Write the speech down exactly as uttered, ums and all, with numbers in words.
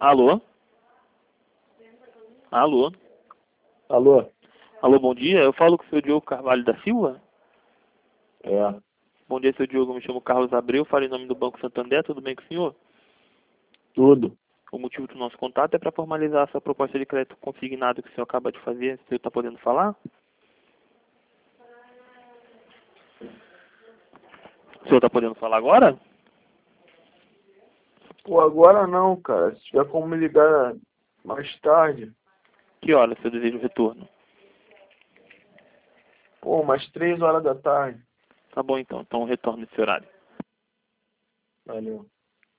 Alô? Alô? Alô? Alô, bom dia. Eu falo com o seu Diogo Carvalho da Silva. É. Bom dia, seu Diogo. Me chamo Carlos Abreu, falo em nome do Banco Santander. Tudo bem com o senhor? Tudo. O motivo do nosso contato é para formalizar essa proposta de crédito consignado que o senhor acaba de fazer. O senhor está podendo falar? O senhor está podendo falar agora? Pô, agora não, cara. Se tiver como me ligar mais tarde. Que hora o senhor deseja o retorno? Pô, umas três horas da tarde. Tá bom então, então retorno nesse horário. Valeu.